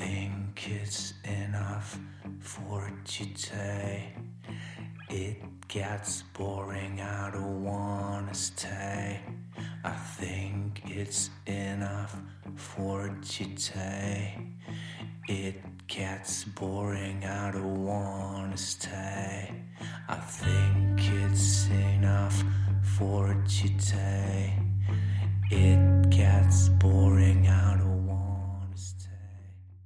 think it's enough for today. It gets boring, I don't wanna stay. I think it's enough for today. It gets boring, I don't wanna stay. I think it's enough for today. It gets boring.